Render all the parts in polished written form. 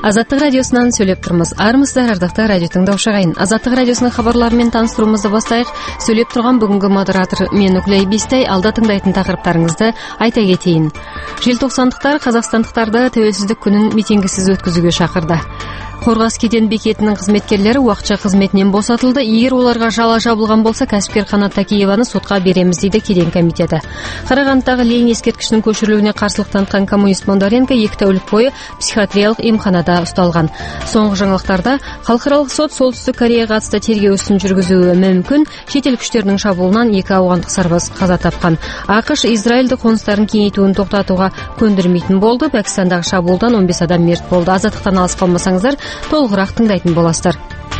Азаттык радиосунан сөйлөп турмуз. Армысыздар, ардактуу радио тыңдоочу агайын. Азаттык радиосунун кабарлары менен тааныштырууңузду баштайык. Сөйлөп турган бүгүнкү модератор мен Уклей Бистай. Алда тыңдайтын тақырыптарыңызды айта кетейин. Желтоқсандыктар казакстандыктарды Тәуелсиздик күнүн митингисиз өткөзүүгө чакырды. Қорғас кеден бекетінің қызметкерлері уақытша қызметінен босатылды. Егер оларға жала жабылған болса, кәсіпкер Қанат Такееваны сотқа береміз дейді кеден комитеті. Қарағандыдағы Ленин ескерткішінің көшірілуіне қарсылық танытқан коммунист Бондаренко 2 тәулік бойы психиатриялық емханада ұсталған. Соңғы жаңалықтарда халықаралық сот Солтүстік Кореяға қатысты тергеу ісін жүргізуі мүмкін. Шетел күштерінің шабуылынан 2 ауғандық сарбаз қаза тапқан. ақш Израильді қоныстарын кеңейтуін тоқтатуға көндірмейтін болды. Пәкістандағы шабуылдан 15 адам мерт болды. Азаттықтан алыс қалмасаңыздар, толығырақ тыңдайтын боласыздар.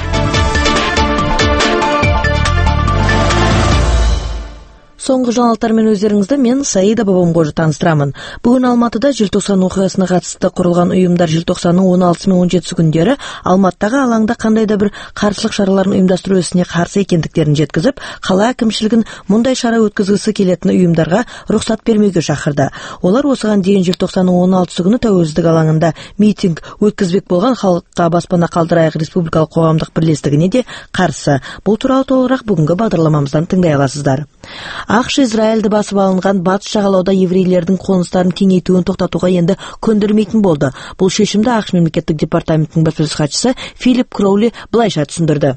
Соңғы жаңалықтармен өздеріңізді мен Саида Бабамқожа таныстырамын. Бүгін Алматыда желтоқсан оқиғасына қатысты құрылған ұйымдар желтоқсанның 16 мен 17 күндері Алматыдағы алаңда қандай да бір қарсылық шараларын ұйымдастыру ісіне қарсы екендіктерін жеткізіп, қала әкімшілігін мұндай шара өткізгісі келетін ұйымдарға рұқсат бермеуге шақырды. Олар осыған дейін желтоқсанның 16 күні Тәуелсіздік алаңында митинг өткізбек болған халыққа баспана қалдырайық республикалық қоғамдық бірлестігіне де қарсы. Бұл туралы толығырақ бүгінгі бағдарламамыздан тыңдай аласыздар. ақш Израильді басып алынған батыс жағалауда еврейлердің қоныстарын кеңейтуін тоқтатуға енді көндірмейтін болды. Бұл шешімді ақш мемлекеттік департаментінің баспасөз хатшысы Филипп Кроули былайша түсіндірді.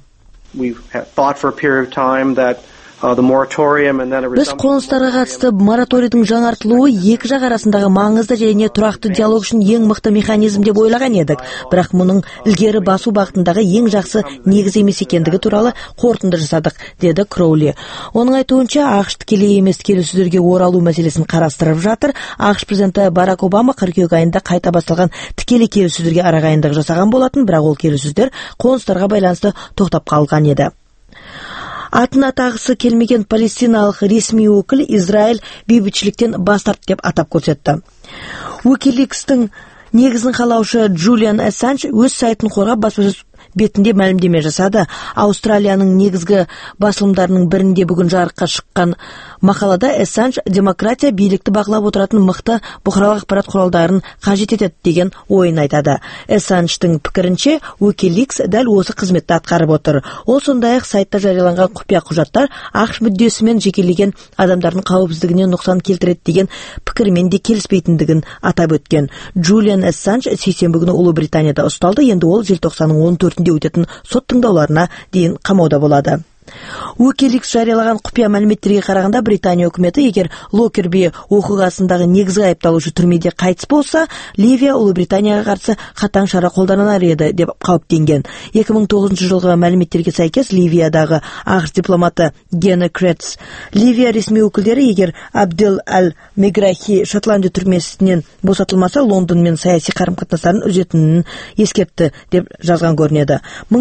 Біз қоныстарға қатысты мораторийдің жаңартылуы екі жақ арасындағы маңызды және тұрақты диалог үшін ең мықты механизм деп ойлаған едік. Бірақ мұның ілгері басу бағытындағы ең жақсы негіз емес екендігі туралы қорытынды жасадық, деді Кроули. Оның айтуынша, ақш тікелей емес келіссөздерге оралу мәселесін қарастырып жатыр. ақш президенті Барак Обама қыркүйек айында қайта басталған тікелей келіссөздерге арағайындық жасаған болатын, бірақ ол келіссөздер қоныстарға байланысты тоқтап қалған еді. Атын атағысы келмеген палестиналық ресми өкіл Израиль бейбітшіліктен бас тартты деп атап көрсетті. Wikileaks'тың негізін қалаушы Джулиан Ассанж өз сайтын қорғап баспасөз бетінде мәлімдеме жасады. Аустралияның негізгі басылымдарының бірінде бүгін жарыққа шыққан мақалада Ассанж демократия билікті бақылап отыратын мықты бұқаралық ақпарат құралдарын қажет етеді деген ойын айтады. Ассанжтың пікірінше, Wikileaks дәл осы қызметті атқарып отыр. Ол сондай-ақ сайтта жарияланған құпия құжаттар ақш мүддесімен жекелеген адамдардың қауіпсіздігіне нұқсан келтіреді деген пікірмен де келіспейтіндігін атап өткен. Джулиан Ассанж сейсенбі күні Ұлыбританияда ұсталды. Енді ол желтоқсанның 14-інде өтетін сот тыңдауларына дейін қамауда болады. Wikileaks жариялаған құпия мәліметтерге қарағанда, Британия үкіметі егер Локерби оқиғасындағы негізгі айыпталушы түрмеде қайтыс болса, Ливия Ұлыбританияға қарсы қатаң шара қолданар еді деп қауіптенген. 2009 жылғы мәліметтерге сәйкес Ливиядағы ақш дипломаты Гена Кретс, Ливия ресми өкілдері егер Абдел Аль-Меграхи Шотландия түрмесінен босатылмаса, Лондонмен саяси қарым-қатынастарын үзетінін ескертті деп жазған көрінеді.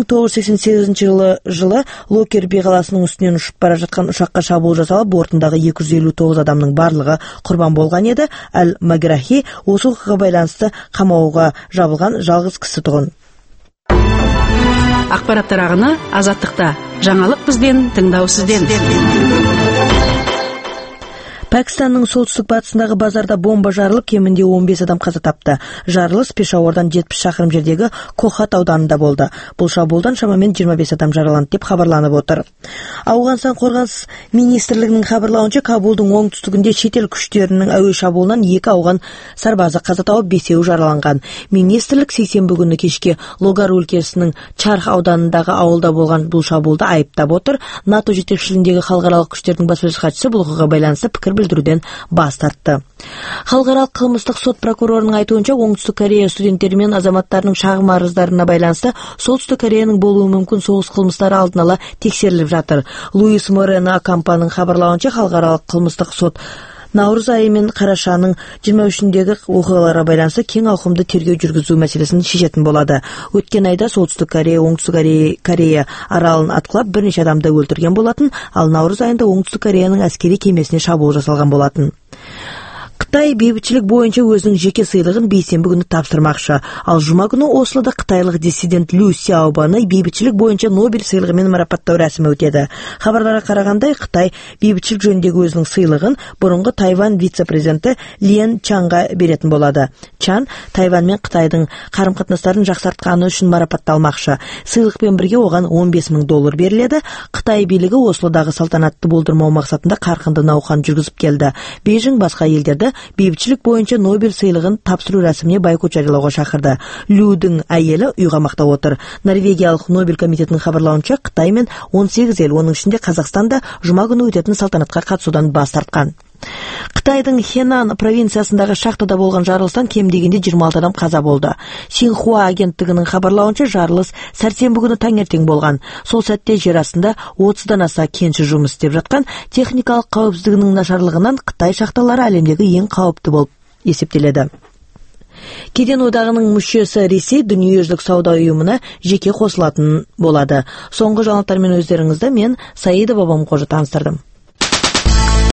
1988 жылы Локерби қаласының үстінен ұшып бара жатқан ұшаққа шабуыл жасалып, бортындағы 259 адамның барлығы құрбан болған еді. Аль-Маграхи осы оқиғаға байланысты қамауға жабылған жалғыз кісі тұғын. Ақпараттар ағыны Азаттықта. Жаңалық бізден, тыңдау сізден. Пәкістанның солтүстік батысындағы базарда бомба жарылып, кемінде 15 адам қаза тапты. Жарылыс Пешауардан 70 шақырым жердегі Кохат ауданында болды. Бұл шабуылдан шамамен 25 адам жараланды деп хабарланып отыр. Ауғанстан қорғаныс министрлігінің хабарлауынша, Кабулдың оңтүстігінде шетел күштерінің әуе шабуылынан 2 ауған сарбазы қаза тауып, 5-еуі жараланған. Министрлік сейсенбі күні кешке Логар өлкесінің Чарх ауданындағы ауылда болған бұл шабуылды айыптап отыр. НАТО жетекшілігіндегі халықаралық күштердің баспасөз хатшысы бұл оқиғаға байланысты пікір білдіруден бас тартты. Халықаралық қылмыстық сот прокурорының айтуынша, Оңтүстік Корея студенттері мен азаматтарының шағым арыздарына байланысты Солтүстік Кореяның болуы мүмкін соғыс қылмыстары алдын ала тексеріліп жатыр. Луис Морено Акампаның хабарлауынша, халықаралық қылмыстық сот наурыз айы мен қарашаның 23-дегі оқиғаларға байланысты кең ауқымды тергеу жүргізу мәселесін шешетін болады. Өткен айда Солтүстік Корея, Оңтүстік Корея аралын атқылап бірнеше адамды өлтірген болатын, ал наурыз айында Оңтүстік Кореяның әскери кемесіне шабуыл жасалған болатын. Қытай бейбітшілік бойынша өзінің жеке сыйлығын бейсенбі күні тапсырмақшы. Ал жұма күні Ослода қытайлық диссидент Лю Сяобаны бейбітшілік бойынша Нобель сыйлығымен марапаттау рәсімі өтеді. Хабарларға қарағандай, Қытай бейбітшілік жөніндегі өзінің сыйлығын бұрынғы Тайвань вице-президенті Лен Чанға беретін болады. Чан Тайвань мен Қытайдың қарым-қатынастарын жақсартқаны үшін марапатталмақшы. Сыйлықпен бірге оған $15,000 беріледі. Қытай билігі Ослодағы салтанатты болдырмау мақсатында қарқынды науқан жүргізіп келді. Бейжің басқа елдерді бейбітшілік бойынша Нобель сыйлығын тапсыру рәсіміне бойкот жариялауға шақырды. Людің әйелі үйғамақта отыр. Норвегиялық Нобель комитетінің хабарлауынша, Қытай мен 18 ел, оның ішінде Қазақстанда жұма күні өтетін салтанатқа қатысудан бас тартқан. Қытайдың Хенан провинциясындағы шахтада болған жарылыстан кем дегенде 26 адам қаза болды. Синьхуа агенттігінің хабарлауынша, жарылыс сәрсенбі күні таңертең болған. Сол сәтте жер астында 30-дан аса кенші жұмыс істеп жатқан. Техникалық қауіпсіздігінің нашарлығынан Қытай шахталары әлемдегі ең қауіпті болып есептеледі. Кеден одағының мүшесі Ресей дүниежүзілік сауда ұйымына жеке қосылатын болады. Соңғы жаңалықтармен өздеріңізді мен Саида Бабамқожа таныстырдым.